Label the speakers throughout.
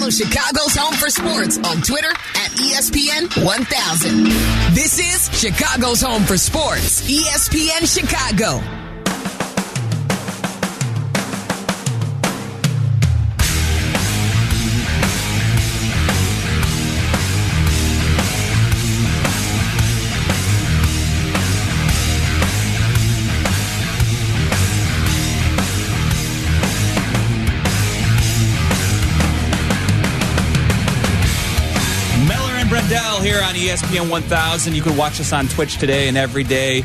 Speaker 1: Follow Chicago's Home for Sports on Twitter at ESPN 1000. This is Chicago's Home for Sports, ESPN Chicago.
Speaker 2: Brendel here on ESPN 1000. You can watch us on Twitch today and every day.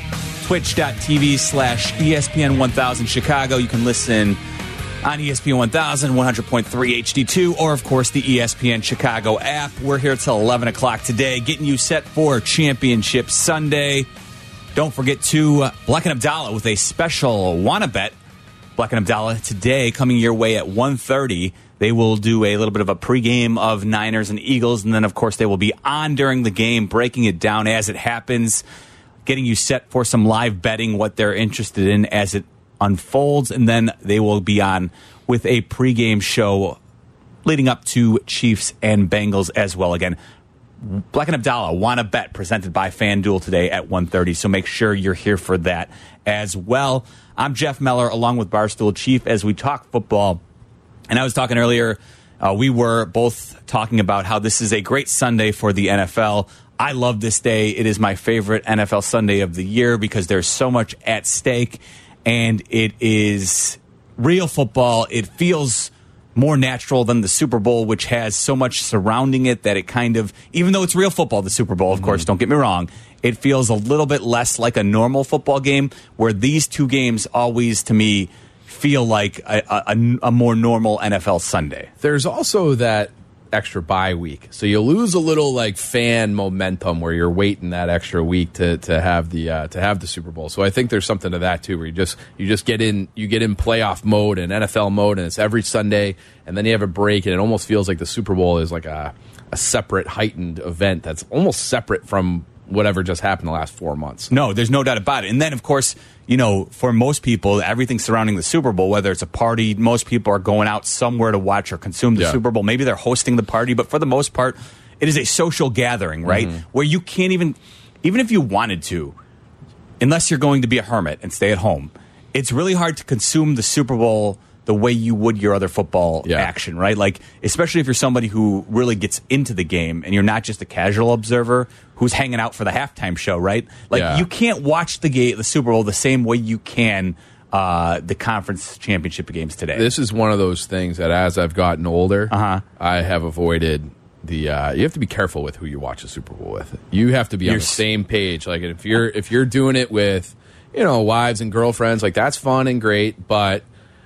Speaker 2: Twitch.tv/ESPN 1000 Chicago. You can listen on ESPN 1000, 100.3 HD2, or, of course, the ESPN Chicago app. We're here till 11 o'clock today, getting you set for Championship Sunday. Don't forget to Black & Abdallah with a special Wanna Bet. Black & Abdallah today coming your way at 1:30. They will do a little bit of a pregame of Niners and Eagles, and then, of course, they will be on during the game, breaking it down as it happens, getting you set for some live betting, what they're interested in as it unfolds, and then they will be on with a pregame show leading up to Chiefs and Bengals as well. Again, Black & Abdallah, Wanna Bet, presented by FanDuel today at 1:30, so make sure you're here for that as well. I'm Jeff Meller, along with Barstool Chief, as we talk football. And I was talking earlier, we were both talking about how this is a great Sunday for the NFL. I love this day. It is my favorite NFL Sunday of the year because there's so much at stake, and it is real football. It feels more natural than the Super Bowl, which has so much surrounding it that it kind of, even though it's real football, the Super Bowl, of course, don't get me wrong, it feels a little bit less like a normal football game, where these two games always, to me, feel like a more normal NFL Sunday.
Speaker 3: There's also that extra bye week, so you lose a little like fan momentum where you're waiting that extra week to have the Super Bowl. So I think there's something to that too, where you just get in playoff mode and NFL mode, and it's every Sunday, and then you have a break, and it almost feels like the Super Bowl is like a separate, heightened event that's almost separate from whatever just happened the last 4 months.
Speaker 2: No, there's no doubt about it. And then, of course, you know, for most people, everything surrounding the Super Bowl, whether it's a party, most people are going out somewhere to watch or consume the Super Bowl. Maybe they're hosting the party, but for the most part, it is a social gathering, right? Where you can't even if you wanted to, unless you're going to be a hermit and stay at home, it's really hard to consume the Super Bowl the way you would your other football action, right? Like, especially if you're somebody who really gets into the game and you're not just a casual observer who's hanging out for the halftime show, right? Like, you can't watch the Super Bowl the same way you can the conference championship games today.
Speaker 3: This is one of those things that as I've gotten older, I have avoided the you have to be careful with who you watch the Super Bowl with. You have to be on the same page. Like, if you're doing it with, you know, wives and girlfriends, like, that's fun and great, but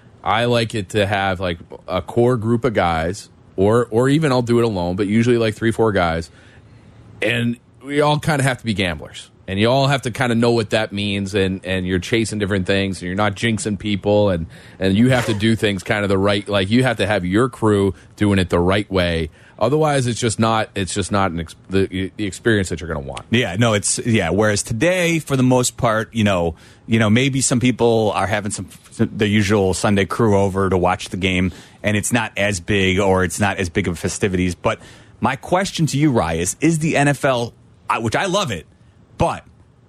Speaker 3: I like it to have like a core group of guys, or even I'll do it alone, but usually like 3-4 guys, and we all kind of have to be gamblers, and you all have to kind of know what that means, and you're chasing different things, and you're not jinxing people, and you have to do things kind of the right, like, you have to have your crew doing it the right way. Otherwise, it's just not the experience that you're going to want.
Speaker 2: Yeah, no, whereas today, for the most part, you know, maybe some people are having the usual Sunday crew over to watch the game, and it's not as big, or it's not as big of festivities. But my question to you, Rye, is the NFL, which I love it, but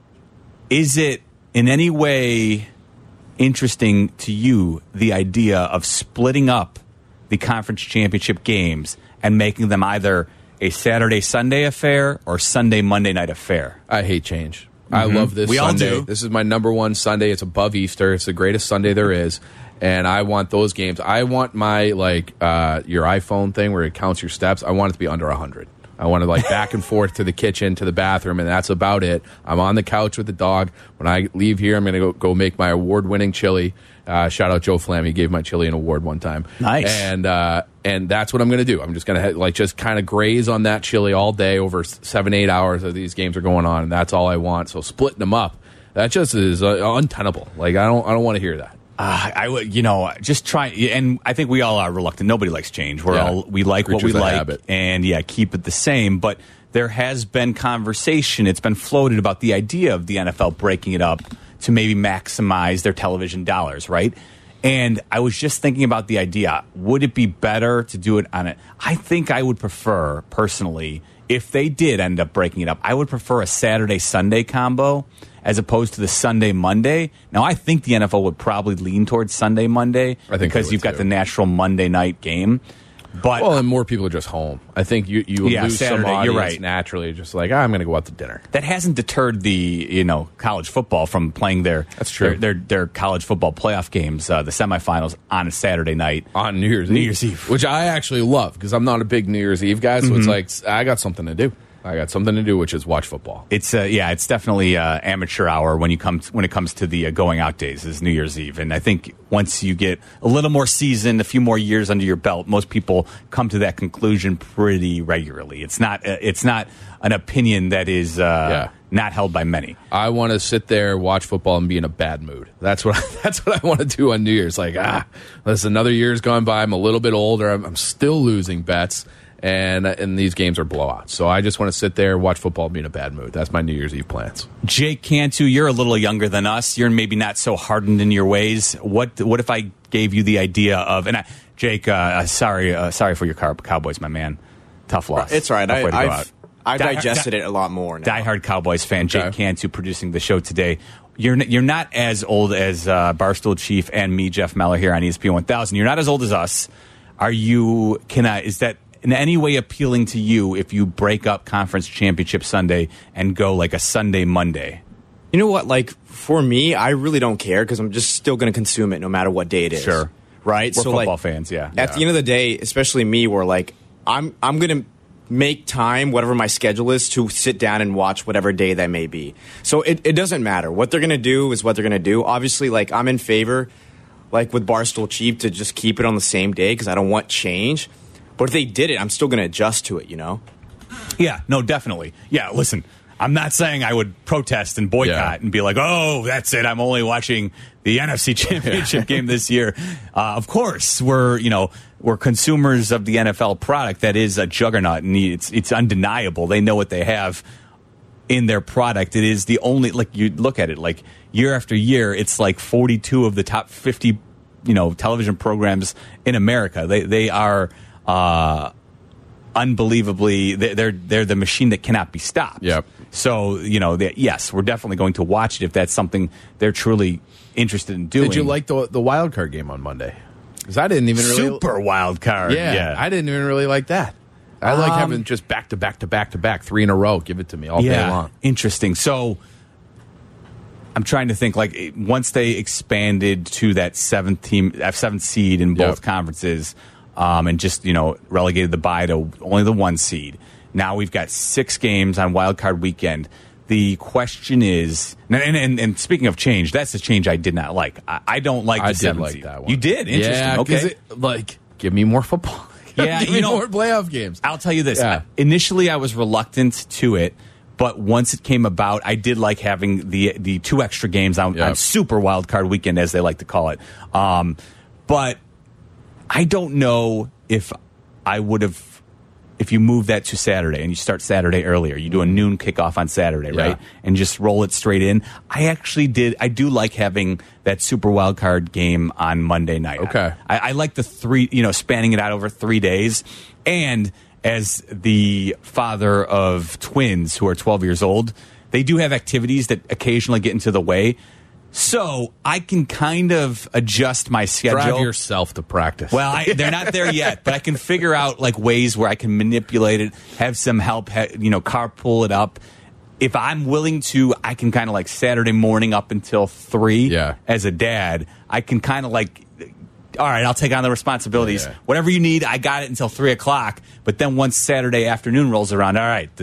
Speaker 2: is it in any way interesting to you, the idea of splitting up the conference championship games and making them either a Saturday-Sunday affair or Sunday-Monday night affair?
Speaker 3: I hate change. I love this Sunday.
Speaker 2: All do.
Speaker 3: This is my number one Sunday. It's above Easter. It's the greatest Sunday there is. And I want those games. I want my, like, your iPhone thing where it counts your steps. I want it to be under 100. I want to, like, back and forth to the kitchen, to the bathroom, and that's about it. I'm on the couch with the dog. When I leave here, I'm going to go make my award-winning chili. Shout out Joe Flamm. He gave my chili an award one time.
Speaker 2: Nice.
Speaker 3: And that's what I'm going to do. I'm just going to just kind of graze on that chili all day over 7-8 hours as these games are going on, and that's all I want. So splitting them up, that just is untenable. Like, I don't want to hear that.
Speaker 2: I would, just try, and I think we all are reluctant. Nobody likes change. We like what we like, habit. And keep it the same. But there has been conversation. It's been floated about the idea of the NFL breaking it up to maybe maximize their television dollars, right? And I was just thinking about the idea. Would it be better to do it on it? I think I would prefer, personally, if they did end up breaking it up, I would prefer a Saturday-Sunday combo as opposed to the Sunday-Monday. Now, I think the NFL would probably lean towards Sunday-Monday because you've got the natural Monday night game. But
Speaker 3: and more people are just home. I think you lose
Speaker 2: Saturday,
Speaker 3: some audience
Speaker 2: you're right.
Speaker 3: naturally, just like, I'm going to go out to dinner.
Speaker 2: That hasn't deterred the college football from playing their college football playoff games, the semifinals on a Saturday night
Speaker 3: on New Year's Eve, which I actually love because I'm not a big New Year's Eve guy. So it's like I got something to do. Which is watch football.
Speaker 2: It's it's definitely amateur hour when it comes to the going out days is New Year's Eve, and I think once you get a little more seasoned, a few more years under your belt, most people come to that conclusion pretty regularly. It's not an opinion that is not held by many.
Speaker 3: I want to sit there, watch football, and be in a bad mood. That's what I want to do on New Year's. Like listen, another year's gone by. I'm a little bit older. I'm still losing bets. And these games are blowouts. So I just want to sit there, watch football, be in a bad mood. That's my New Year's Eve plans.
Speaker 2: Jake Cantu, you're a little younger than us. You're maybe not so hardened in your ways. What if I gave you the idea of... And Jake, sorry for your Cowboys, my man. Tough loss.
Speaker 4: It's all right. I've digested it a lot more now.
Speaker 2: Diehard Cowboys fan, Jake Cantu, producing the show today. You're not as old as Barstool Chief and me, Jeff Meller, here on ESPN 1000. You're not as old as us. Are you... Is that... in any way appealing to you if you break up Conference Championship Sunday and go like a Sunday Monday?
Speaker 4: You know what? Like, for me, I really don't care because I'm just still going to consume it no matter what day it is.
Speaker 2: Sure.
Speaker 4: Right?
Speaker 2: We're football fans, yeah.
Speaker 4: At the end of the day, especially me, where like I'm going to make time, whatever my schedule is, to sit down and watch whatever day that may be. So it doesn't matter. What they're going to do is what they're going to do. Obviously, like, I'm in favor, like with Barstool Chief, to just keep it on the same day because I don't want change. But if they did it, I'm still going to adjust to it, you know?
Speaker 2: Yeah, no, definitely. Yeah, listen, I'm not saying I would protest and boycott and be like, oh, that's it, I'm only watching the NFC Championship game this year. Of course, we're consumers of the NFL product that is a juggernaut, and it's undeniable. They know what they have in their product. It is the only, like, you look at it, like, year after year, it's like 42 of the top 50, television programs in America. They are... unbelievably, they're the machine that cannot be stopped.
Speaker 3: Yep.
Speaker 2: So yes, we're definitely going to watch it if that's something they're truly interested in doing.
Speaker 3: Did you like the wild card game on Monday? Because I didn't even really
Speaker 2: super wild card.
Speaker 3: Yeah, I didn't even really like that. I like having just back to back to back to back, 3 in a row. Give it to me all day long.
Speaker 2: Interesting. So I'm trying to think, like, once they expanded to that 7th seed in both conferences. And just, relegated the bye to only the 1 seed. Now we've got 6 games on Wild Card Weekend. The question is, and speaking of change, that's the change I did not like. I don't like the 7th seed.
Speaker 3: That one.
Speaker 2: You did? Interesting.
Speaker 3: Okay. Give me more football.
Speaker 2: Yeah,
Speaker 3: give me more playoff games.
Speaker 2: I'll tell you this. Yeah. Initially, I was reluctant to it. But once it came about, I did like having the 2 extra games on Super Wild Card Weekend, as they like to call it. But I don't know if I would have, if you move that to Saturday and you start Saturday earlier, you do a noon kickoff on Saturday, right? And just roll it straight in. I do like having that Super Wild Card game on Monday night.
Speaker 3: Okay.
Speaker 2: I like the 3, spanning it out over 3 days. And as the father of twins who are 12 years old, they do have activities that occasionally get into the way. So I can kind of adjust my schedule.
Speaker 3: Drive yourself to practice.
Speaker 2: Well, they're not there yet, but I can figure out like ways where I can manipulate it, have some help, carpool it up. If I'm willing to, I can kind of like Saturday morning up until 3 as a dad. I can kind of like, all right, I'll take on the responsibilities. Whatever you need, I got it until 3 o'clock. But then once Saturday afternoon rolls around, all right,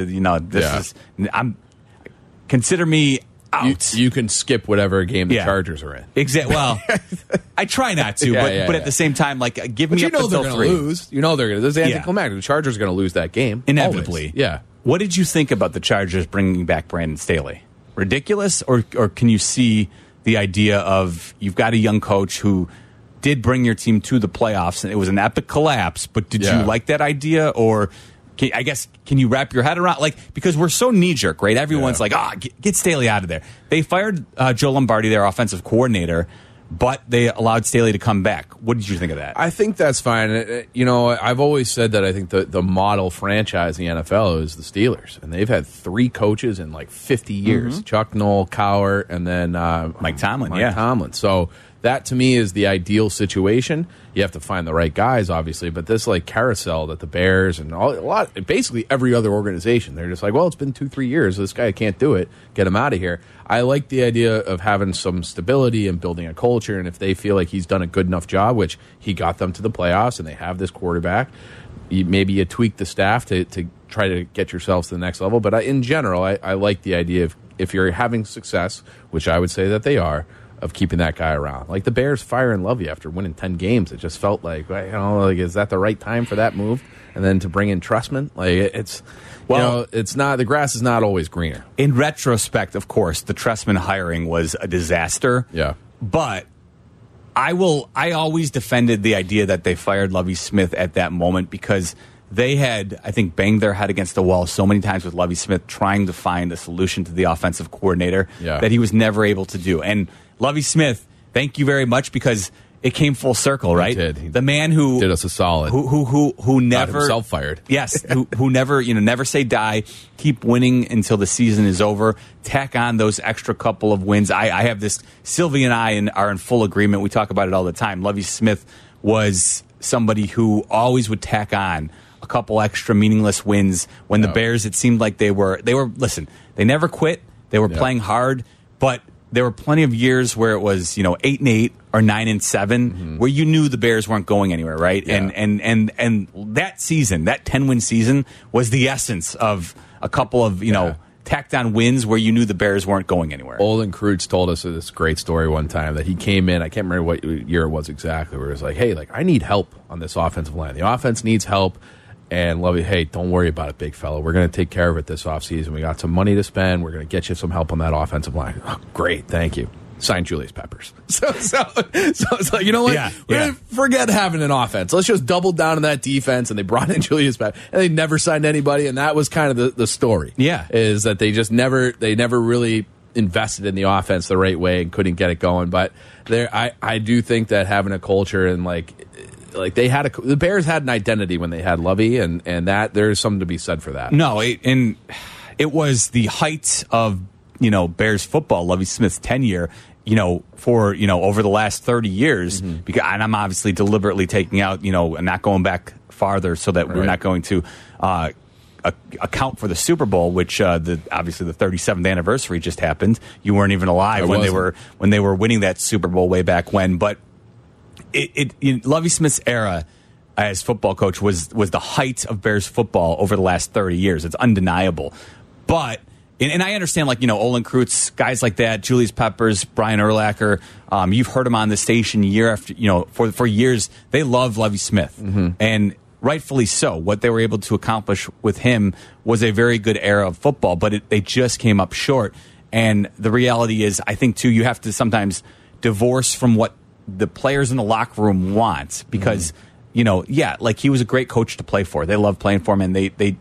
Speaker 2: consider me out.
Speaker 3: You can skip whatever game the Chargers are in.
Speaker 2: Exactly. Well, I try not to, but at the same time, like, give me up until 3.
Speaker 3: They're going to lose. They're going to. This is anticlimactic. The Chargers are going to lose that game
Speaker 2: inevitably.
Speaker 3: Always. Yeah.
Speaker 2: What did you think about the Chargers bringing back Brandon Staley? Ridiculous, or can you see the idea of you've got a young coach who did bring your team to the playoffs and it was an epic collapse? But did you like that idea, or? Can you wrap your head around, like, because we're so knee-jerk, right? Everyone's like, get Staley out of there. They fired Joe Lombardi, their offensive coordinator, but they allowed Staley to come back. What did you think of that?
Speaker 3: I think that's fine. You know, I've always said that I think the model franchise in the NFL is the Steelers, and they've had 3 coaches in like 50 years: Chuck Noll, Cowher, and then
Speaker 2: Mike Tomlin.
Speaker 3: Mike Tomlin. So that to me is the ideal situation. You have to find the right guys, obviously, but this like carousel that the Bears and basically every other organization, they're just like, well, it's been 2-3 years. This guy can't do it. Get him out of here. I like the idea of having some stability and building a culture, and if they feel like he's done a good enough job, which he got them to the playoffs, and they have this quarterback, maybe you tweak the staff to try to get yourselves to the next level. But in general, I like the idea of if you're having success, which I would say that they are, of keeping that guy around. Like the Bears firing Lovey after winning 10 games. It just felt like, you know, like, is that the right time for that move? And then to bring in Trestman, like it's, well, you know, it's not, the grass is not always greener.
Speaker 2: In retrospect, of course, the Trestman hiring was a disaster.
Speaker 3: Yeah.
Speaker 2: But I always defended the idea that they fired Lovie Smith at that moment because they had, I think, banged their head against the wall so many times with Lovie Smith trying to find a solution to the offensive coordinator that he was never able to do. And Lovie Smith, thank you very much, because it came full circle, right?
Speaker 3: He did.
Speaker 2: The man who
Speaker 3: did us a solid.
Speaker 2: Who never
Speaker 3: got himself fired.
Speaker 2: Yes, who never, never say die. Keep winning until the season is over. Tack on those extra couple of wins. I have this. Sylvie and I are in full agreement. We talk about it all the time. Lovie Smith was somebody who always would tack on a couple extra meaningless wins when the Bears, it seemed like they were listen, they never quit. They were playing hard, but there were plenty of years where it was, 8-8 or 9-7, where you knew the Bears weren't going anywhere, right?
Speaker 3: Yeah.
Speaker 2: And that season, that 10-win season, was the essence of a couple of tacked on wins where you knew the Bears weren't going anywhere.
Speaker 3: Olin Kreutz told us this great story one time that he came in. I can't remember what year it was exactly. Where it was like, hey, I need help on this offensive line. The offense needs help. And Lovey, hey, don't worry about it, big fella. We're going to take care of it this offseason. We got some money to spend. We're going to get you some help on that offensive line. Oh, great, thank you. Signed Julius Peppers. So it's like, you know what? We're going to forget having an offense. Let's just double down on that defense. And they brought in Julius Peppers. And they never signed anybody. And that was kind of the story.
Speaker 2: Yeah.
Speaker 3: Is that they just never really invested in the offense the right way and couldn't get it going. But I do think that having a culture and the Bears had an identity when they had Lovey, and that there's something to be said for that.
Speaker 2: No, it was the height of Bears football, Lovie Smith's tenure, for over the last 30 years. Because, and I'm obviously deliberately taking out and not going back farther so that we're not going to account for the Super Bowl, which obviously the 37th anniversary just happened. You weren't even alive when they were winning that Super Bowl way back when, but. Lovie Smith's era as football coach was the height of Bears football over the last 30 years. It's undeniable. But, and I understand, Olin Kreutz, guys like that, Julius Peppers, Brian Urlacher, you've heard them on the station year after, for years. They love Lovie Smith. And rightfully so. What they were able to accomplish with him was a very good era of football, but they just came up short. And the reality is, I think, too, you have to sometimes divorce from what the players in the locker room want, because he was a great coach to play for. They love playing for him, and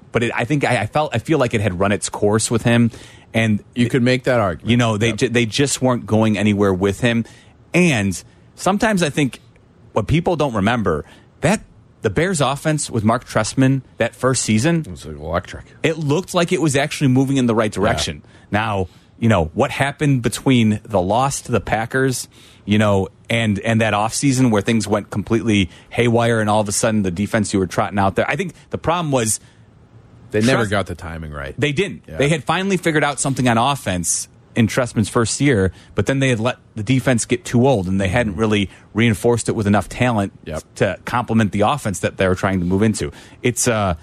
Speaker 2: I feel like it had run its course with him, and
Speaker 3: you could make that argument.
Speaker 2: They just weren't going anywhere with him. And sometimes I think what people don't remember, that the Bears offense with Mark Trestman that first season,
Speaker 3: it was electric.
Speaker 2: It looked like it was actually moving in the right direction. Now, what happened between the loss to the Packers, and that offseason where things went completely haywire, and all of a sudden the defense you were trotting out there. I think the problem was
Speaker 3: they never got the timing right.
Speaker 2: They didn't.
Speaker 3: Yeah.
Speaker 2: They had finally figured out something on offense in Trestman's first year, but then they had let the defense get too old, and they hadn't really reinforced it with enough talent to complement the offense that they were trying to move into. It's the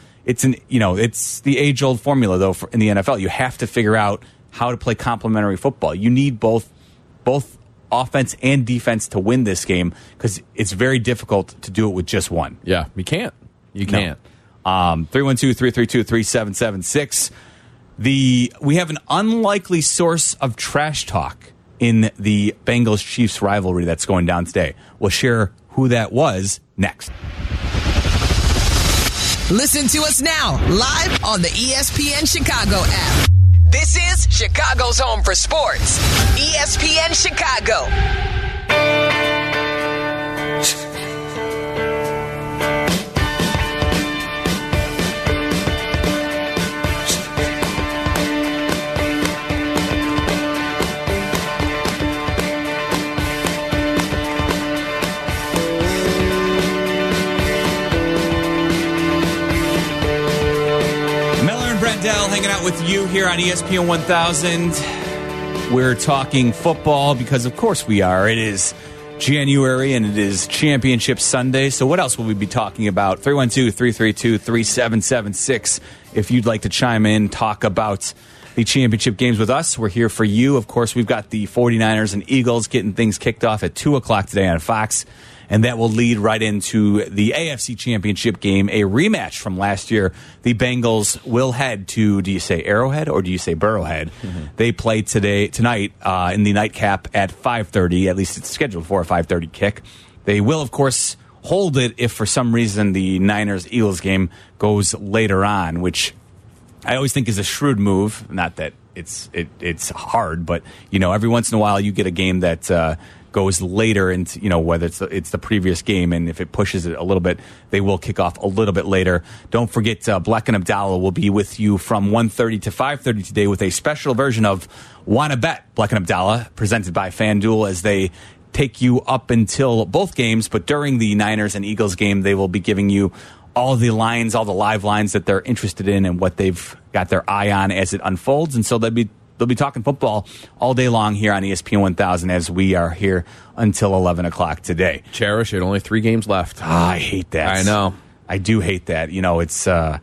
Speaker 2: age-old formula though in the NFL. You have to figure out how to play complementary football. You need both offense and defense to win this game, because it's very difficult to do it with just one.
Speaker 3: Yeah, you can't. You can't.
Speaker 2: 312-332-3776. We have an unlikely source of trash talk in the Bengals-Chiefs rivalry that's going down today. We'll share who that was next.
Speaker 1: Listen to us now, live on the ESPN Chicago app. This is Chicago's home for sports, ESPN Chicago.
Speaker 2: Mondell hanging out with you here on ESPN 1000. We're talking football because, of course, we are. It is January and it is Championship Sunday. So what else will we be talking about? 312-332-3776. If you'd like to chime in, talk about the championship games with us, we're here for you. Of course, we've got the 49ers and Eagles getting things kicked off at 2 o'clock today on Fox. And that will lead right into the AFC Championship game, a rematch from last year. The Bengals will head to, do you say Arrowhead or do you say Burrowhead? Mm-hmm. They play tonight in the nightcap at 5:30. At least it's scheduled for a 5:30 kick. They will, of course, hold it if for some reason the Niners-Eagles game goes later on, which I always think is a shrewd move. Not that it's hard, but every once in a while you get a game that goes later, and whether it's the previous game, and if it pushes it a little bit, they will kick off a little bit later. Don't forget, Bleck and Abdallah will be with you from 1:30 to 5:30 today with a special version of Wanna Bet. Bleck and Abdallah, presented by FanDuel, as they take you up until both games, but during the Niners and Eagles game, they will be giving you all the lines, all the live lines that they're interested in and what they've got their eye on as it unfolds. And so they'll be talking football all day long here on ESPN 1000 as we are here until 11 o'clock today.
Speaker 3: Cherish it. Only 3 games left.
Speaker 2: I hate that.
Speaker 3: I know.
Speaker 2: I do hate that. It's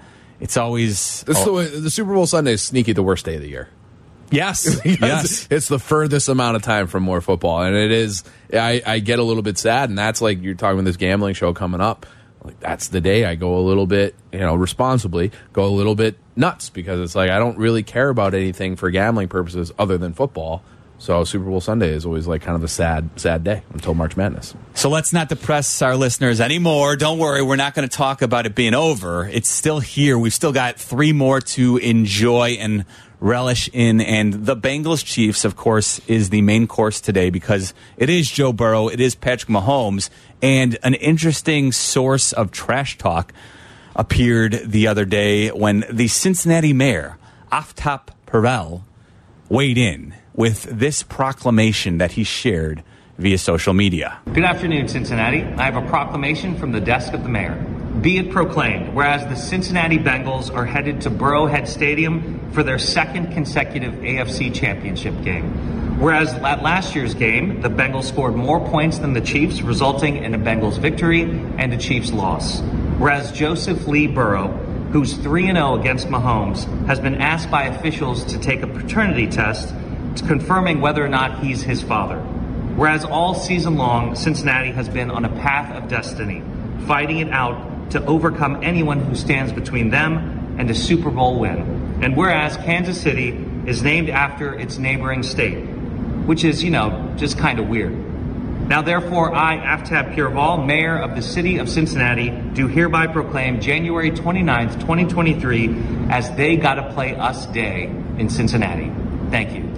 Speaker 2: always...
Speaker 3: the Super Bowl Sunday is sneaky the worst day of the year.
Speaker 2: Yes. Yes.
Speaker 3: It's the furthest amount of time from more football. And it is... I get a little bit sad, and that's like you're talking about this gambling show coming up. Like, that's the day I go a little bit, responsibly, go a little bit nuts, because it's like I don't really care about anything for gambling purposes other than football. So Super Bowl Sunday is always like kind of a sad day until March Madness.
Speaker 2: So let's not depress our listeners anymore. Don't worry, we're not going to talk about it being over. It's still here. We've still got 3 more to enjoy and relish in, and the Bengals Chiefs, of course, is the main course today because it is Joe Burrow, it is Patrick Mahomes, and an interesting source of trash talk appeared the other day when the Cincinnati mayor, Aftab Perel, weighed in with this proclamation that he shared via social media.
Speaker 5: Good afternoon, Cincinnati. I have a proclamation from the desk of the mayor. Be it proclaimed, whereas the Cincinnati Bengals are headed to Burrowhead Stadium for their 2nd consecutive AFC Championship game. Whereas at last year's game, the Bengals scored more points than the Chiefs, resulting in a Bengals victory and a Chiefs loss. Whereas Joseph Lee Burrow, who's 3-0 against Mahomes, has been asked by officials to take a paternity test confirming whether or not he's his father. Whereas all season long, Cincinnati has been on a path of destiny, fighting it out to overcome anyone who stands between them and a Super Bowl win. And whereas Kansas City is named after its neighboring state, which is, just kind of weird. Now, therefore, I, Aftab Piraval, Mayor of the City of Cincinnati, do hereby proclaim January 29th, 2023 as They Gotta Play Us Day in Cincinnati. Thank you.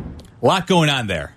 Speaker 2: A lot going on there.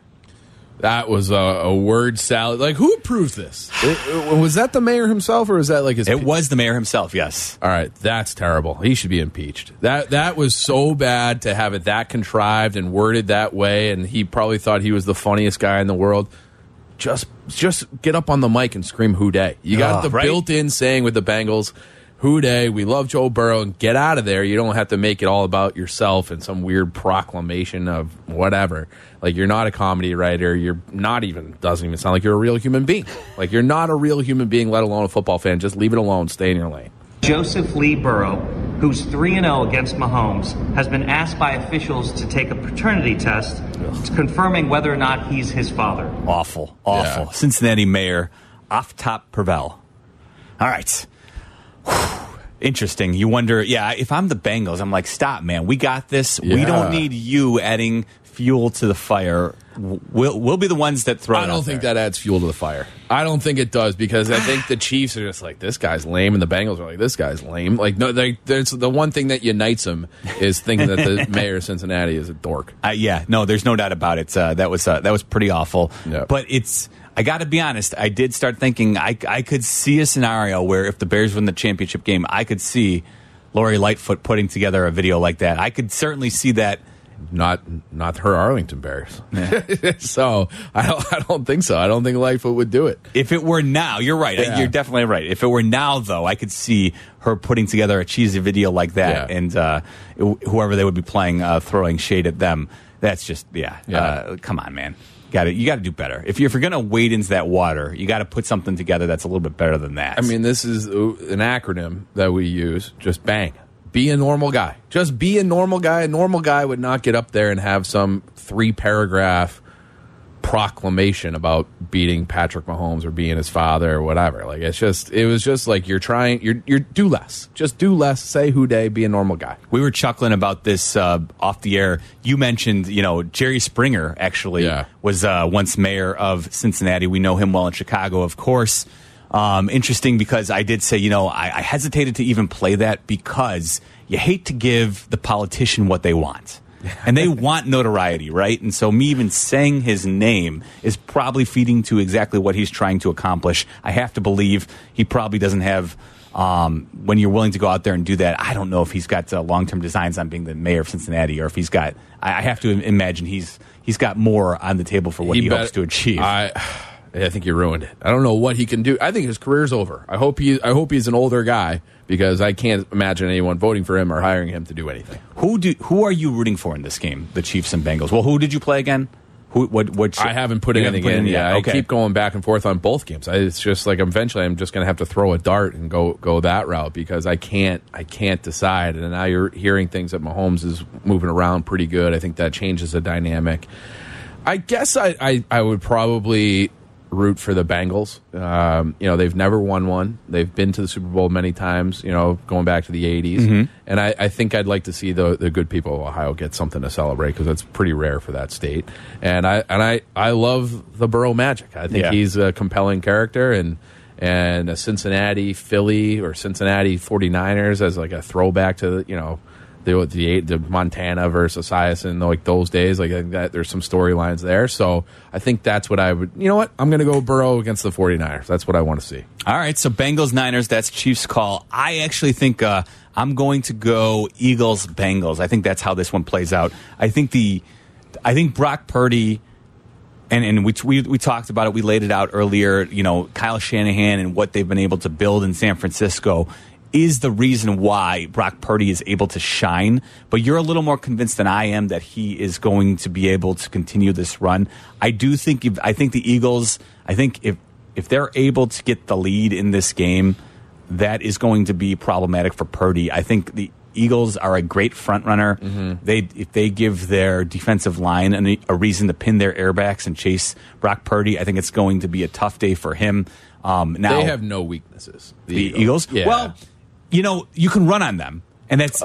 Speaker 3: That was a word salad. Like, who approved this? Was that the mayor himself, or was that like his...
Speaker 2: It was the mayor himself, yes.
Speaker 3: All right, that's terrible. He should be impeached. That was so bad to have it that contrived and worded that way, and he probably thought he was the funniest guy in the world. Just get up on the mic and scream "Who Dey." You got the built-in saying with the Bengals, "Who Dey, we love Joe Burrow," and get out of there. You don't have to make it all about yourself and some weird proclamation of whatever. Like, you're not a comedy writer. You're not even, doesn't even sound like you're a real human being. Like, you're not a real human being, let alone a football fan. Just leave it alone. Stay in your lane.
Speaker 5: Joseph Lee Burrow, who's 3-0 against Mahomes, has been asked by officials to take a paternity test confirming whether or not he's his father.
Speaker 2: Awful.
Speaker 3: Yeah.
Speaker 2: Cincinnati Mayor Aftab Perel. All right. Interesting. You wonder, if I'm the Bengals, I'm like, stop, man. We got this. Yeah. We don't need you adding fuel to the fire. We'll be the ones that throw it.
Speaker 3: I don't think that adds fuel to the fire. I don't think it does, because I think the Chiefs are just like, this guy's lame, and the Bengals are like, this guy's lame. Like, no, there's the one thing that unites them is thinking that the mayor of Cincinnati is a dork.
Speaker 2: There's no doubt about it. That was pretty awful.
Speaker 3: Yep.
Speaker 2: But I got to be honest, I did start thinking I could see a scenario where if the Bears win the championship game, I could see Lori Lightfoot putting together a video like that. I could certainly see that
Speaker 3: not her Arlington Bears. Yeah. So I don't think so. I don't think Lightfoot would do it.
Speaker 2: If it were now, you're right.
Speaker 3: Yeah.
Speaker 2: You're definitely right. If it were now, though, I could see her putting together a cheesy video like that, and whoever they would be playing throwing shade at them. That's just come on, man. You got to do better. If you're going to wade into that water, you got to put something together that's a little bit better than that.
Speaker 3: I mean, this is an acronym that we use. Just bang. Be a normal guy. Just be a normal guy. A normal guy would not get up there and have some 3-paragraph proclamation about beating Patrick Mahomes or being his father or whatever. Like it was just like you're do less. Just do less. Say who day. Be a normal guy.
Speaker 2: We were chuckling about this off the air. You mentioned, Jerry Springer actually was once mayor of Cincinnati. We know him well in Chicago, of course. Interesting because I did say, I hesitated to even play that because you hate to give the politician what they want. And they want notoriety, right? And so me even saying his name is probably feeding to exactly what he's trying to accomplish. I have to believe he probably doesn't have, when you're willing to go out there and do that, I don't know if he's got long-term designs on being the mayor of Cincinnati or if he's got, I have to imagine he's got more on the table for what he hopes to achieve.
Speaker 3: I think he ruined it. I don't know what he can do. I think his career's over. I hope he's an older guy because I can't imagine anyone voting for him or hiring him to do anything.
Speaker 2: Who are you rooting for in this game? The Chiefs and Bengals. Well, who did you play again?
Speaker 3: I haven't put anything in yet.
Speaker 2: Okay.
Speaker 3: I keep going back and forth on both games. It's just like eventually I'm just going to have to throw a dart and go that route because I can't decide. And now you're hearing things that Mahomes is moving around pretty good. I think that changes the dynamic. I guess I would probably root for the Bengals. They've never won one. They've been to the Super Bowl many times, going back to the 80s. Mm-hmm. And I think I'd like to see the good people of Ohio get something to celebrate because that's pretty rare for that state. And I love the Burrow Magic. I think he's a compelling character and a Cincinnati Philly or Cincinnati 49ers as like a throwback to the Montana versus Esiason, like those days, like that. There's some storylines there, so I think that's what I would. You know what? I'm going to go Burrow against the 49ers. That's what I want to see.
Speaker 2: All right, so Bengals Niners. That's Chiefs' call. I actually think I'm going to go Eagles Bengals. I think that's how this one plays out. I think Brock Purdy. And we talked about it. We laid it out earlier. Kyle Shanahan and what they've been able to build in San Francisco is the reason why Brock Purdy is able to shine. But you're a little more convinced than I am that he is going to be able to continue this run. I think the Eagles, if they're able to get the lead in this game, that is going to be problematic for Purdy. I think the Eagles are a great front runner. Mm-hmm. If they give their defensive line a reason to pin their airbacks and chase Brock Purdy, I think it's going to be a tough day for him. Now
Speaker 3: they have no weaknesses.
Speaker 2: The Eagles?
Speaker 3: Yeah.
Speaker 2: Well, you can run on them, and that's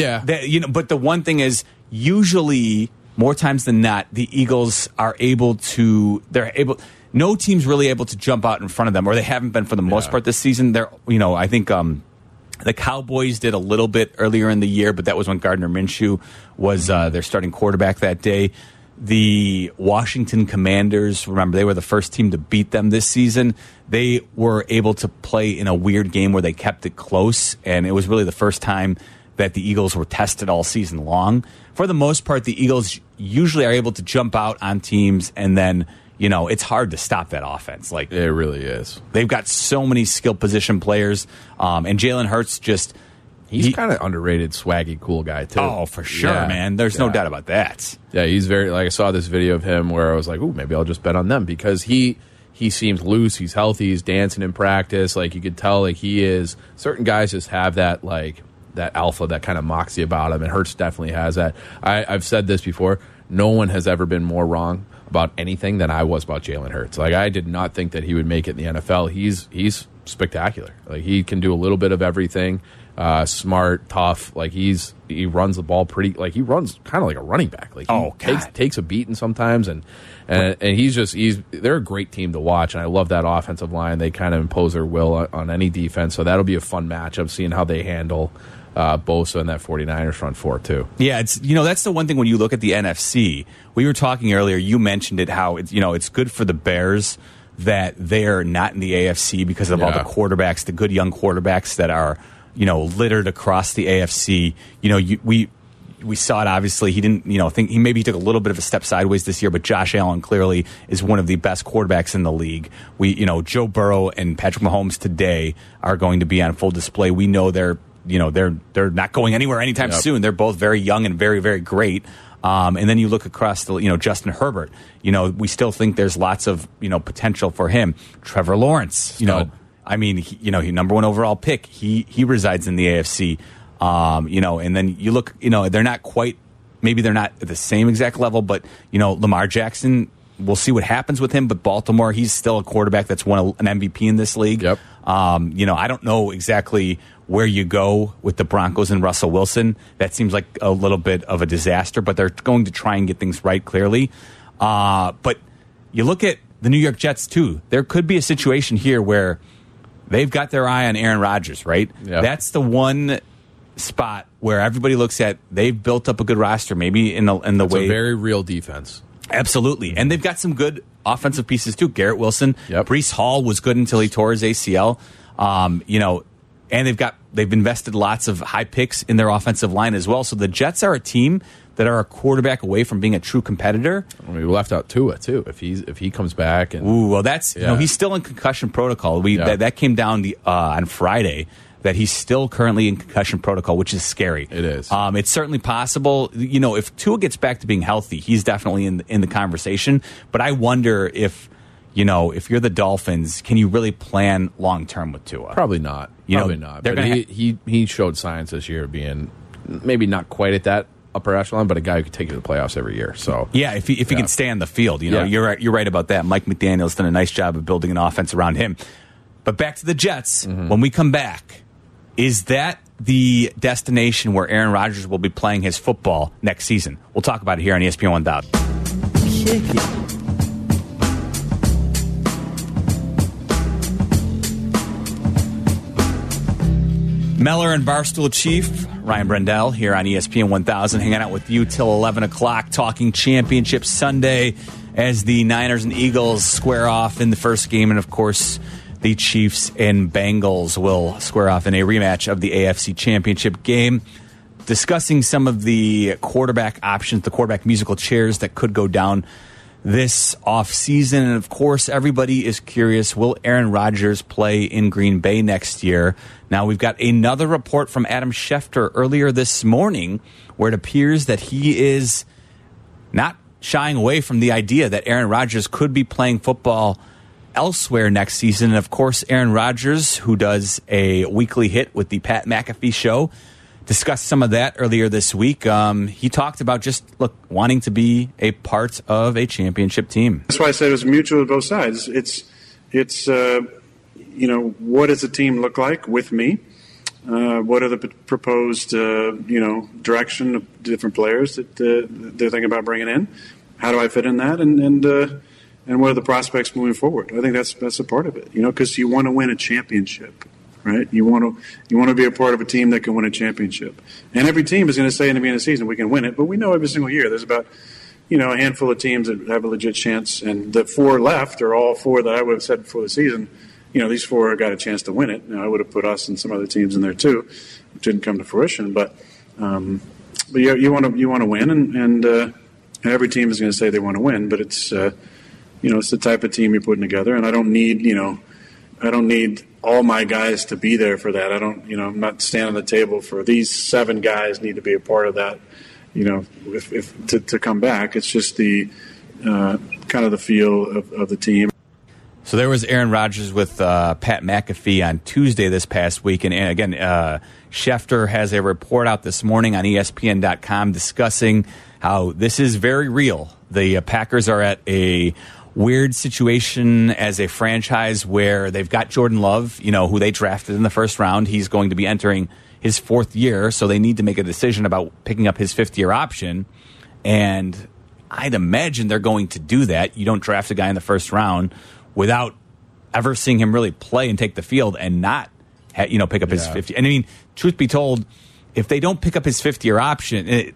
Speaker 2: But the one thing is, usually more times than not, the Eagles are able to. No team's really able to jump out in front of them, or they haven't been for the most part this season. I think the Cowboys did a little bit earlier in the year, but that was when Gardner Minshew was their starting quarterback that day. The Washington Commanders, remember, they were the first team to beat them this season. They were able to play in a weird game where they kept it close, and it was really the first time that the Eagles were tested all season long. For the most part, the Eagles usually are able to jump out on teams, and then, it's hard to stop that offense. Like,
Speaker 3: it really is.
Speaker 2: They've got so many skill position players, and Jalen Hurts just...
Speaker 3: He's kind of underrated, swaggy, cool guy, too.
Speaker 2: Oh, for sure, man. There's no doubt about that.
Speaker 3: Yeah, he's very... I saw this video of him where I was like, ooh, maybe I'll just bet on them because he seems loose, he's healthy, he's dancing in practice. Like, you could tell, like, he is... Certain guys just have that, like, that alpha, that kind of moxie about him, and Hurts definitely has that. I've said this before. No one has ever been more wrong about anything than I was about Jalen Hurts. Like, I did not think that he would make it in the NFL. He's spectacular. Like, he can do a little bit of everything. Smart, tough. Like he runs the ball pretty. Like he runs kind of like a running back. Like he takes a beating sometimes, and they're a great team to watch. And I love that offensive line. They kind of impose their will on any defense. So that'll be a fun matchup. Seeing how they handle Bosa and that 49ers front four too.
Speaker 2: Yeah, it's that's the one thing when you look at the NFC. We were talking earlier. You mentioned it how it's good for the Bears that they're not in the AFC because of all the quarterbacks, the good young quarterbacks that are littered across the AFC. We we saw it. Obviously, he didn't, think he took a little bit of a step sideways this year. But Josh Allen clearly is one of the best quarterbacks in the league. Joe Burrow and Patrick Mahomes today are going to be on full display. We know they're not going anywhere anytime soon. They're both very young and very, very great. And then you look across the, Justin Herbert. We still think there's lots of potential for him. Trevor Lawrence. He number 1 overall pick. He resides in the AFC. And then you look. They're not quite. Maybe they're not at the same exact level, but Lamar Jackson. We'll see what happens with him. But Baltimore, he's still a quarterback that's won an MVP in this league.
Speaker 3: Yep.
Speaker 2: I don't know exactly where you go with the Broncos and Russell Wilson. That seems like a little bit of a disaster, but they're going to try and get things right, clearly. But you look at the New York Jets, too. There could be a situation here where they've got their eye on Aaron Rodgers, right?
Speaker 3: Yep.
Speaker 2: That's the one spot where everybody looks at, they've built up a good roster, maybe in the way.
Speaker 3: It's a very real defense.
Speaker 2: Absolutely. And they've got some good offensive pieces, too. Garrett Wilson.
Speaker 3: Yep.
Speaker 2: Breece Hall was good until he tore his ACL. And they've invested lots of high picks in their offensive line as well. So the Jets are a team that are a quarterback away from being a true competitor.
Speaker 3: We left out Tua too. If he comes back, and
Speaker 2: that's he's still in concussion protocol. That came down on Friday that he's still currently in concussion protocol, which is scary.
Speaker 3: It is.
Speaker 2: It's certainly possible. If Tua gets back to being healthy, he's definitely in the conversation. But I wonder if you're the Dolphins, can you really plan long term with Tua?
Speaker 3: Probably not. Probably not. But he showed signs this year of being maybe not quite at that upper echelon, but a guy who could take you to the playoffs every year. So
Speaker 2: if he can stay on the field, you're right about that. Mike McDaniel's done a nice job of building an offense around him. But back to the Jets. Mm-hmm. When we come back, is that the destination where Aaron Rodgers will be playing his football next season? We'll talk about it here on ESPN 1000. Meller and Barstool Chief, Ryan Brendel here on ESPN 1000, hanging out with you till 11 o'clock, talking Championship Sunday as the Niners and Eagles square off in the first game. And, of course, the Chiefs and Bengals will square off in a rematch of the AFC Championship game. Discussing some of the quarterback options, the quarterback musical chairs that could go down this offseason. And, of course, everybody is curious, will Aaron Rodgers play in Green Bay next year? Now, we've got another report from Adam Schefter earlier this morning where it appears that he is not shying away from the idea that Aaron Rodgers could be playing football elsewhere next season. And, of course, Aaron Rodgers, who does a weekly hit with the Pat McAfee Show, discussed some of that earlier this week. He talked about wanting to be a part of a championship team.
Speaker 6: That's why I said it was mutual to both sides. It's what does the team look like with me? What are the proposed, direction of different players that they're thinking about bringing in? How do I fit in that? And what are the prospects moving forward? I think that's a part of it, because you want to win a championship. Right, you want to be a part of a team that can win a championship, and every team is going to say in the beginning of the season we can win it. But we know every single year there's about a handful of teams that have a legit chance, and the 4 left are all 4 that I would have said before the season. These 4 got a chance to win it. Now I would have put us and some other teams in there too, which didn't come to fruition. But you want to win, and every team is going to say they want to win. But it's it's the type of team you're putting together, and I don't need all my guys to be there for that. I'm not standing on the table for these 7 guys need to be a part of that, if to come back. It's just the kind of the feel of the team.
Speaker 2: So there was Aaron Rodgers with Pat McAfee on Tuesday this past week. And again, Schefter has a report out this morning on ESPN.com discussing how this is very real. The Packers are at a weird situation as a franchise where they've got Jordan Love, who they drafted in the first round. He's going to be entering his 4th year, so they need to make a decision about picking up his 5th-year option. And I'd imagine they're going to do that. You don't draft a guy in the first round without ever seeing him really play and take the field and not, pick up his 50. And I mean, truth be told, if they don't pick up his 5th-year option,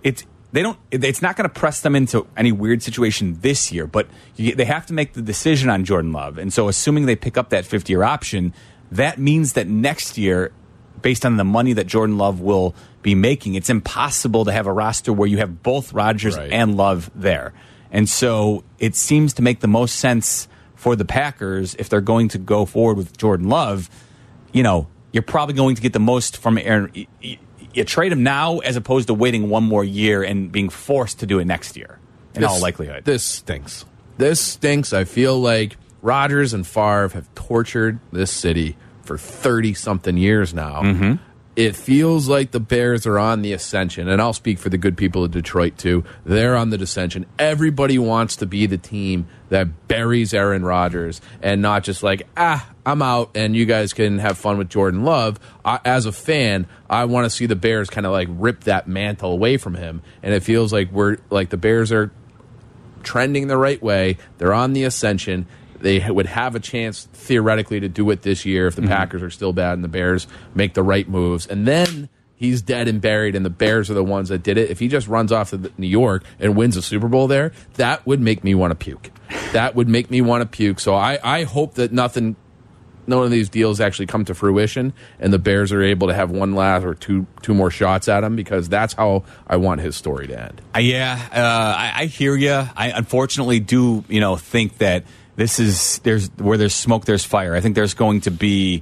Speaker 2: it's not going to press them into any weird situation this year, but they have to make the decision on Jordan Love. And so assuming they pick up that 5th-year option, that means that next year based on the money that Jordan Love will be making, it's impossible to have a roster where you have both Rodgers and Love there. And so it seems to make the most sense for the Packers if they're going to go forward with Jordan Love. You're probably going to get the most from Aaron. You trade him now as opposed to waiting one more year and being forced to do it next year, in all likelihood.
Speaker 3: This stinks. This stinks. I feel like Rodgers and Favre have tortured this city for 30-something years now. Mm-hmm. It feels like the Bears are on the ascension, and I'll speak for the good people of Detroit, too. They're on the ascension. Everybody wants to be the team that buries Aaron Rodgers and not just like, I'm out and you guys can have fun with Jordan Love. As a fan, I want to see the Bears kind of like rip that mantle away from him, and it feels like the Bears are trending the right way. They're on the ascension. They would have a chance, theoretically, to do it this year if the Packers are still bad and the Bears make the right moves. And then he's dead and buried, and the Bears are the ones that did it. If he just runs off to New York and wins a Super Bowl there, that would make me want to puke. That would make me want to puke. So I hope that none of these deals actually come to fruition, and the Bears are able to have one last or two more shots at him, because that's how I want his story to end.
Speaker 2: I hear you. I unfortunately do, think that where there's smoke, there's fire. I think there's going to be,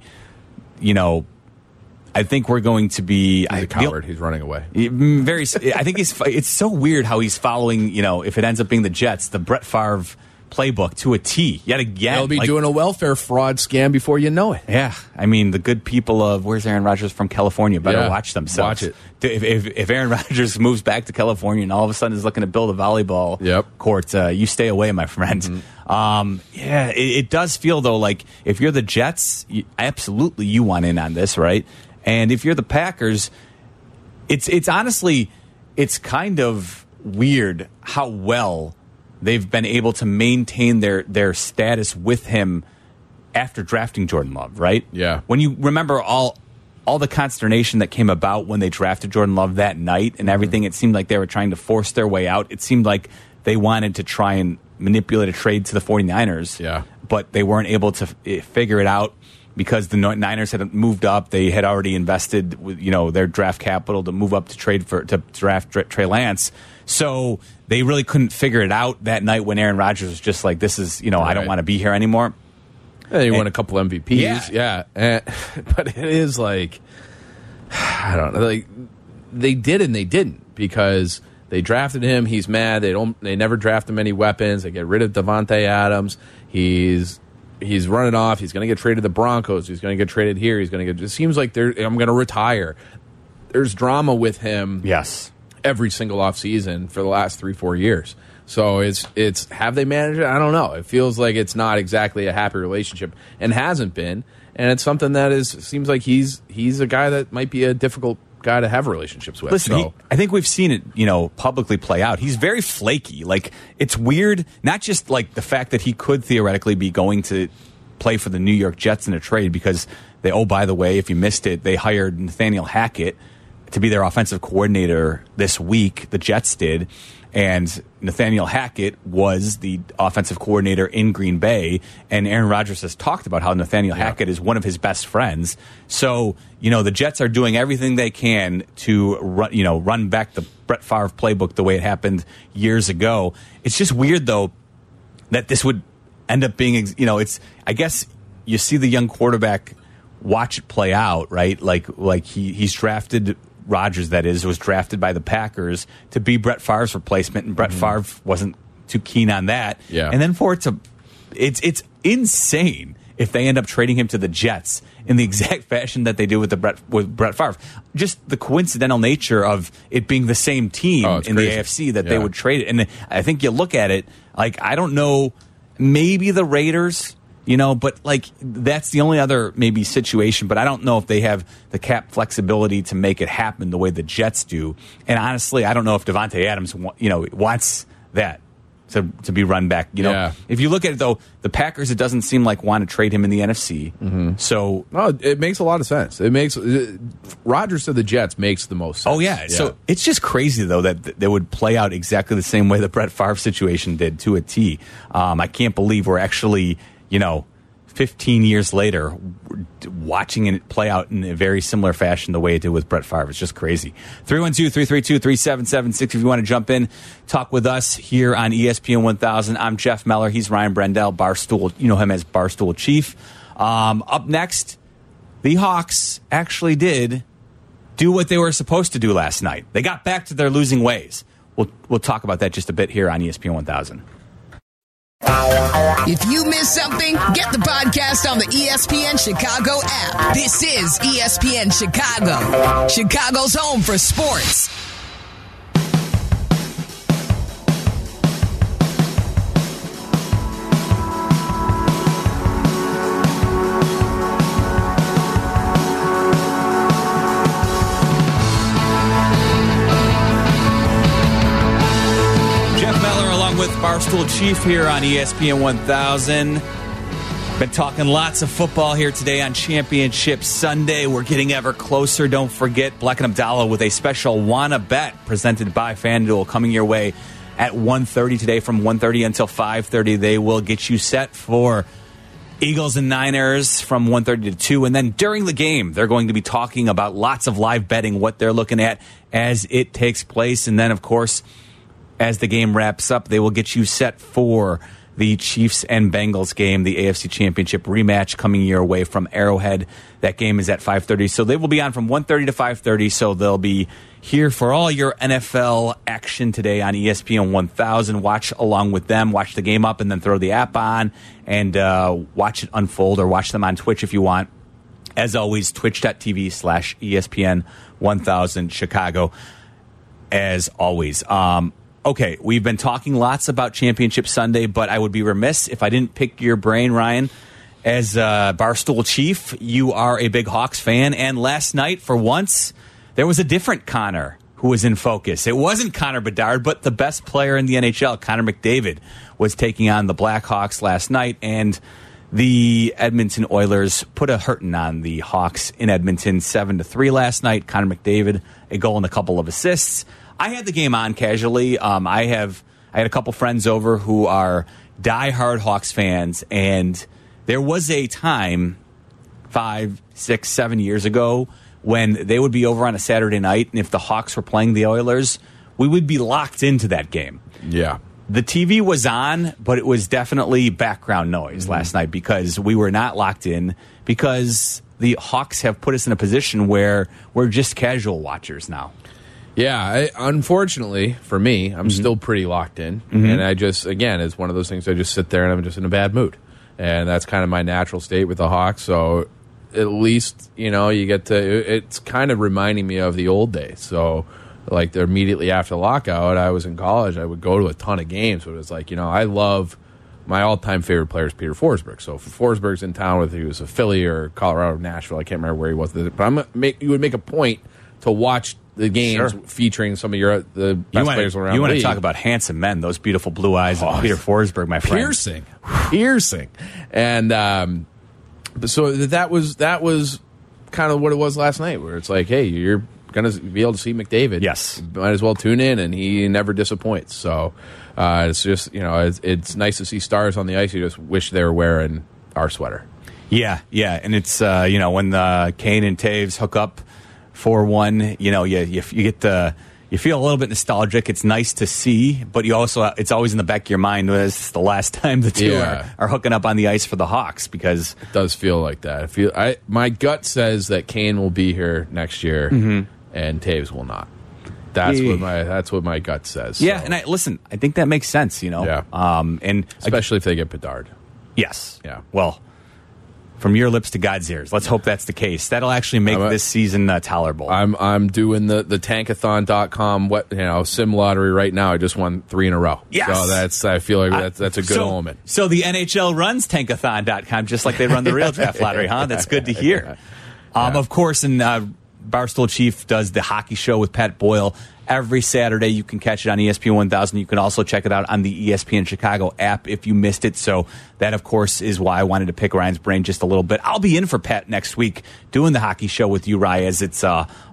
Speaker 2: I think we're going to be.
Speaker 3: He's a coward. He's running away.
Speaker 2: I think it's so weird how he's following, if it ends up being the Jets, the Brett Favre playbook to a T yet again.
Speaker 3: They'll be doing a welfare fraud scam before you know it.
Speaker 2: Yeah, I mean, the good people of where's Aaron Rodgers from California better watch themselves.
Speaker 3: Watch it.
Speaker 2: If Aaron Rodgers moves back to California and all of a sudden is looking to build a volleyball court, you stay away, my friend. Mm-hmm. It does feel though like if you're the Jets, absolutely you want in on this, right? And if you're the Packers, it's honestly it's kind of weird how well they've been able to maintain their status with him after drafting Jordan Love, right?
Speaker 3: Yeah.
Speaker 2: When you remember all the consternation that came about when they drafted Jordan Love that night and everything, it seemed like they were trying to force their way out. It seemed like they wanted to try and manipulate a trade to the 49ers.
Speaker 3: Yeah.
Speaker 2: But they weren't able to figure it out because the Niners had moved up. They had already invested with, their draft capital to move up to draft Trey Lance. So they really couldn't figure it out that night when Aaron Rodgers was just like, this is, I don't want to be here anymore.
Speaker 3: He won a couple MVPs. Yeah. But it is like, I don't know. Like, they did and they didn't, because they drafted him. He's mad. They never draft him any weapons. They get rid of Davante Adams. He's running off. He's going to get traded to the Broncos. He's going to get traded here. It seems like I'm going to retire. There's drama with him.
Speaker 2: Yes.
Speaker 3: Every single offseason for the last 3-4 years. So it's have they managed it? I don't know. It feels like it's not exactly a happy relationship, and hasn't been. And it's something that seems like he's a guy that might be a difficult guy to have relationships with.
Speaker 2: Listen, I think we've seen it, publicly play out. He's very flaky. Like, it's weird, not just like the fact that he could theoretically be going to play for the New York Jets in a trade, because by the way, if you missed it, they hired Nathaniel Hackett to be their offensive coordinator this week. The Jets did. And Nathaniel Hackett was the offensive coordinator in Green Bay. And Aaron Rodgers has talked about how Nathaniel Hackett is one of his best friends. So, the Jets are doing everything they can to run back the Brett Favre playbook the way it happened years ago. It's just weird, though, that this would end up being, I guess you see the young quarterback watch it play out, right? Like he's drafted. Rodgers, that is, was drafted by the Packers to be Brett Favre's replacement, and Brett Favre wasn't too keen on that.
Speaker 3: Yeah.
Speaker 2: And then for it to, it's insane if they end up trading him to the Jets in the exact fashion that they do with Brett Favre. Just the coincidental nature of it being the same team in the AFC that they would trade it. And I think you look at it, like, I don't know, maybe the Raiders. But like that's the only other maybe situation. But I don't know if they have the cap flexibility to make it happen the way the Jets do. And honestly, I don't know if Davante Adams, wants that to be run back. If you look at it though, the Packers, it doesn't seem like want to trade him in the NFC. Mm-hmm. So
Speaker 3: it makes a lot of sense. It makes Rodgers to the Jets makes the most sense.
Speaker 2: Oh yeah. So it's just crazy though that they would play out exactly the same way the Brett Favre situation did to a T. I can't believe we're actually 15 years later, watching it play out in a very similar fashion the way it did with Brett Favre. It's just crazy. 312-332-3776 if you want to jump in, talk with us here on ESPN 1000. I'm Jeff Meller. He's Ryan Brendel, Barstool. You know him as Barstool Chief. Up next, the Hawks actually did do what they were supposed to do last night. They got back to their losing ways. We'll talk about that just a bit here on ESPN 1000.
Speaker 1: If you missed something, get the podcast on the ESPN Chicago app. This is ESPN Chicago, Chicago's home for sports.
Speaker 2: Barstool Chief here on ESPN 1000. Been talking lots of football here today on Championship Sunday. We're getting ever closer. Don't forget, Black and Abdallah with a special Wanna Bet presented by FanDuel coming your way at 1:30 today. From 1:30 until 5:30, they will get you set for Eagles and Niners from 1:30 to 2. And then during the game, they're going to be talking about lots of live betting, what they're looking at as it takes place. And then, of course, as the game wraps up, they will get you set for the Chiefs and Bengals game, the AFC Championship rematch coming your way from Arrowhead. That game is at 5:30. So they will be on from 1:30 to 5:30. So they'll be here for all your NFL action today on ESPN 1000. Watch along with them. Watch the game up and then throw the app on and watch it unfold, or watch them on Twitch if you want. As always, twitch.tv/ESPN 1000 Chicago. As always. Okay, we've been talking lots about Championship Sunday, but I would be remiss if I didn't pick your brain, Ryan. As Barstool Chief, you are a big Hawks fan, and last night, for once, there was a different Connor who was in focus. It wasn't Connor Bedard, but the best player in the NHL, Connor McDavid, was taking on the Blackhawks last night, and the Edmonton Oilers put a hurting on the Hawks in Edmonton, 7-3 last night. Connor McDavid, a goal and a couple of assists. I had the game on casually. I had a couple friends over who are diehard Hawks fans, and there was a time 5, 6, 7 years ago when they would be over on a Saturday night, and if the Hawks were playing the Oilers, we would be locked into that game.
Speaker 3: Yeah.
Speaker 2: The TV was on, but it was definitely background noise last night because we were not locked in, because the Hawks have put us in a position where we're just casual watchers now.
Speaker 3: Yeah, unfortunately for me, I'm still pretty locked in. And I just, again, it's one of those things I just sit there and I'm just in a bad mood. And that's kind of my natural state with the Hawks. So at least, you get to, it's kind of reminding me of the old days. So, like, immediately after the lockout, I was in college. I would go to a ton of games. But it was like, I love, my all-time favorite player is Peter Forsberg. So if Forsberg's in town, whether he was a Philly or Colorado or Nashville, I can't remember where he was. But you would make a point to watch the games featuring some of the best players around.
Speaker 2: You want
Speaker 3: to
Speaker 2: talk about handsome men? Those beautiful blue eyes of Peter Forsberg, my friend.
Speaker 3: Piercing. And so that was kind of what it was last night, where it's like, hey, you're going to be able to see McDavid.
Speaker 2: Yes,
Speaker 3: might as well tune in, and he never disappoints. So it's just it's nice to see stars on the ice. You just wish they were wearing our sweater.
Speaker 2: Yeah, and it's when Kane and Taves hook up 4-1, you get you feel a little bit nostalgic. It's nice to see, but it's always in the back of your mind when it's the last time the two are hooking up on the ice for the Hawks, because
Speaker 3: it does feel like that. My gut says that Kane will be here next year and Taves will not. That's what my gut says.
Speaker 2: Yeah,
Speaker 3: so.
Speaker 2: and I think that makes sense.
Speaker 3: Yeah.
Speaker 2: And
Speaker 3: especially if they get Bedard.
Speaker 2: Yes.
Speaker 3: Yeah.
Speaker 2: Well, from your lips to God's ears. Let's hope that's the case. That'll actually make this season tolerable.
Speaker 3: I'm doing the tankathon.com sim lottery right now. I just won 3 in a row.
Speaker 2: Yes.
Speaker 3: So I feel like that's a good omen.
Speaker 2: So the NHL runs tankathon.com just like they run the real draft lottery, huh? That's good to hear. Of course, and Barstool Chief does the hockey show with Pat Boyle every Saturday. You can catch it on ESPN 1000. You can also check it out on the ESPN Chicago app if you missed it. So that, of course, is why I wanted to pick Ryan's brain just a little bit. I'll be in for Pat next week doing the hockey show with you, Ryan, as it's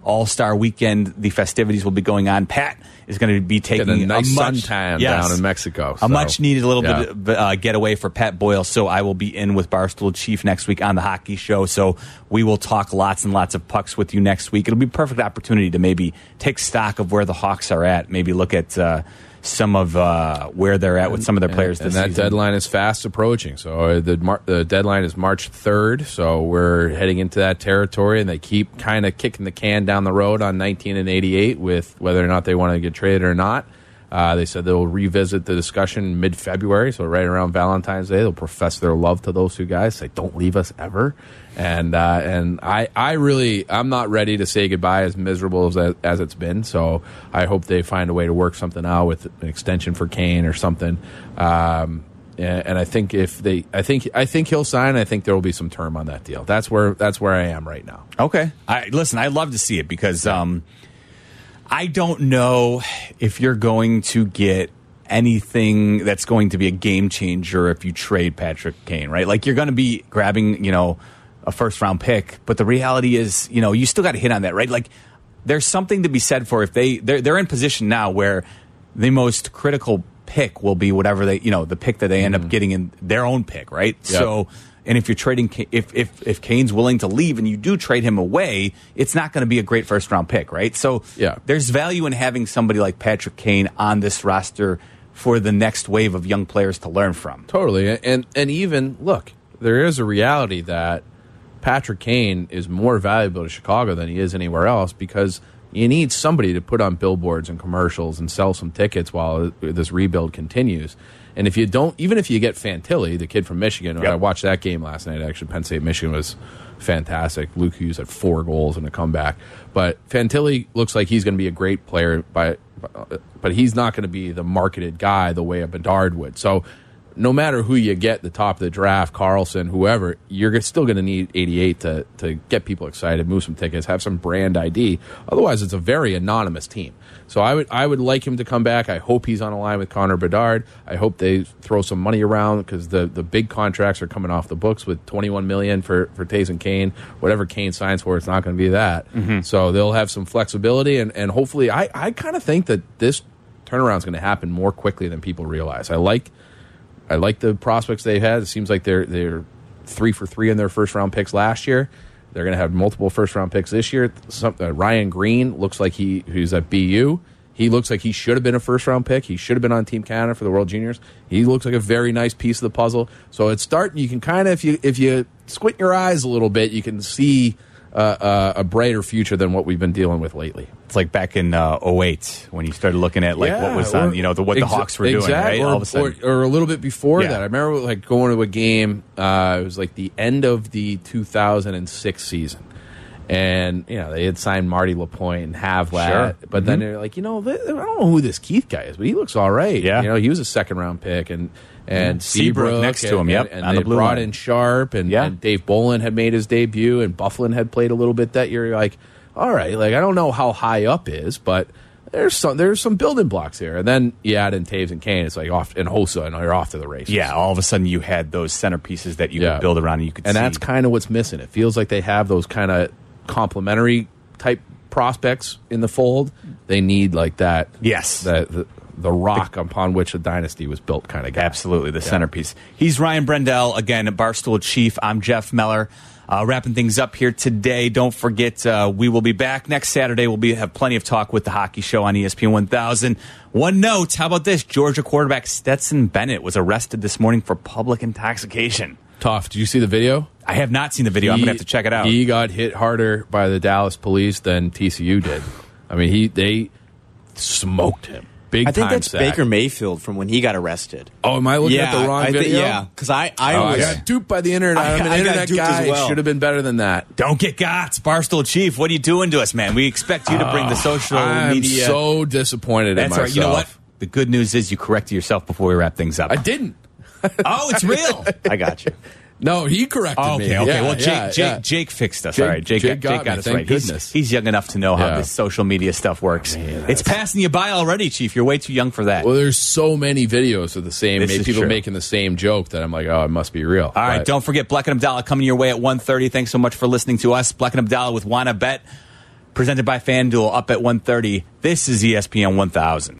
Speaker 2: All-Star Weekend. The festivities will be going on. Pat is going to be taking
Speaker 3: a nice suntan down in Mexico.
Speaker 2: A much-needed little bit of getaway for Pat Boyle, so I will be in with Barstool Chief next week on the hockey show, so we will talk lots and lots of pucks with you next week. It'll be a perfect opportunity to maybe take stock of where the Hawks are at, maybe look at some of where they're at with some of their players this season.
Speaker 3: And that deadline is fast approaching. So the deadline is March 3rd, so we're heading into that territory, and they keep kind of kicking the can down the road on 19 and 88 with whether or not they want to get traded or not. They said they'll revisit the discussion mid-February, so right around Valentine's Day. They'll profess their love to those two guys, say, don't leave us ever. And I'm not ready to say goodbye as miserable as it's been, so I hope they find a way to work something out with an extension for Kane or something. And I think I think he'll sign. I think there will be some term on that deal. That's where I am right now.
Speaker 2: Okay. Listen, I'd love to see it because I don't know if you're going to get anything that's going to be a game changer if you trade Patrick Kane, right? Like, you're going to be grabbing, a first-round pick, but the reality is, you still got to hit on that, right? Like, there's something to be said for if they're in position now where the most critical pick will be whatever the pick that they end up getting in their own pick, right? Yep. So, and if you're trading, if Kane's willing to leave and you do trade him away, it's not going to be a great first-round pick, right? So, there's value in having somebody like Patrick Kane on this roster for the next wave of young players to learn from.
Speaker 3: Totally, and even look, there is a reality that Patrick Kane is more valuable to Chicago than he is anywhere else because you need somebody to put on billboards and commercials and sell some tickets while this rebuild continues. And if you don't, even if you get Fantilli, the kid from Michigan, I watched that game last night. Actually, Penn State Michigan was fantastic. Luke Hughes had 4 goals in a comeback. But Fantilli looks like he's going to be a great player, but he's not going to be the marketed guy the way a Bedard would. So no matter who you get at the top of the draft, Carlson, whoever, you're still going to need 88 to get people excited, move some tickets, have some brand ID. Otherwise, it's a very anonymous team. So I would like him to come back. I hope he's on a line with Connor Bedard. I hope they throw some money around because the big contracts are coming off the books with $21 million for Taves and Kane. Whatever Kane signs for, it's not going to be that. Mm-hmm. So they'll have some flexibility, and hopefully I kind of think that this turnaround is going to happen more quickly than people realize. I like the prospects they've had. It seems like they're 3 for 3 in their first-round picks last year. They're going to have multiple first-round picks this year. Ryan Green looks like who's at BU. He looks like he should have been a first-round pick. He should have been on Team Canada for the World Juniors. He looks like a very nice piece of the puzzle. So it's starting. You can kind of, if you squint your eyes a little bit, you can see a brighter future than what we've been dealing with lately.
Speaker 2: It's like back in 2008 when you started looking at what was on, what the Hawks were doing, right? All of a sudden,
Speaker 3: or a little bit before that. I remember going to a game. It was like the end of the 2006 season, and they had signed Marty Lapointe and Havlat, but then they're like, I don't know who this Keith guy is, but he looks all right.
Speaker 2: Yeah,
Speaker 3: he was a second-round pick, and Seabrook
Speaker 2: next to him,
Speaker 3: and
Speaker 2: on
Speaker 3: they
Speaker 2: the blue
Speaker 3: brought
Speaker 2: line.
Speaker 3: in Sharp, and Dave Bolin had made his debut, and Bufflin had played a little bit that year. You're like, all right, like I don't know how high up is, but there's some building blocks here. And then you add in Taves and Kane, it's like off, and Hossa, and you're off to the races.
Speaker 2: Yeah, all of a sudden you had those centerpieces that you could build around, and you could.
Speaker 3: And
Speaker 2: see.
Speaker 3: that's kind of what's missing. It feels like they have those kind of complementary type prospects in the fold. They need like that.
Speaker 2: Yes,
Speaker 3: the rock upon which a dynasty was built kind of guy.
Speaker 2: Absolutely, the centerpiece. He's Ryan Brendel, again, Barstool Chief. I'm Jeff Meller. Wrapping things up here today. Don't forget, we will be back next Saturday. We'll have plenty of talk with the hockey show on ESPN 1000. One note, how about this? Georgia quarterback Stetson Bennett was arrested this morning for public intoxication.
Speaker 3: Tough. Did you see the video?
Speaker 2: I have not seen the video. I'm going to have to check it out.
Speaker 3: He got hit harder by the Dallas police than TCU did. I mean, they smoked him. Big
Speaker 4: I think
Speaker 3: time
Speaker 4: that's
Speaker 3: sack.
Speaker 4: Baker Mayfield from when he got arrested.
Speaker 3: Oh, am I looking at the wrong video?
Speaker 4: Yeah, because I
Speaker 3: got duped by the internet. I'm an internet guy. Well. Should have been better than that.
Speaker 2: Don't get got. Barstool Chief, what are you doing to us, man? We expect you to bring the social media.
Speaker 3: I'm so disappointed in myself.
Speaker 2: Right. You know what? The good news is you corrected yourself before we wrap things up.
Speaker 3: I didn't.
Speaker 2: Oh, it's real.
Speaker 4: I got you.
Speaker 3: No, he corrected me.
Speaker 2: Okay.
Speaker 3: Yeah,
Speaker 2: well, Jake fixed us. All right, Jake got us right. He's young enough to know how this social media stuff works. It's passing you by already, Chief. You're way too young for that.
Speaker 3: Well, there's so many videos of the same, people making the same joke that I'm like, oh, it must be real.
Speaker 2: All right, don't forget Bleck and Abdallah coming your way at 1:30. Thanks so much for listening to us. Bleck and Abdallah with Wanna Bet. presented by FanDuel, up at 1:30. This is ESPN 1000.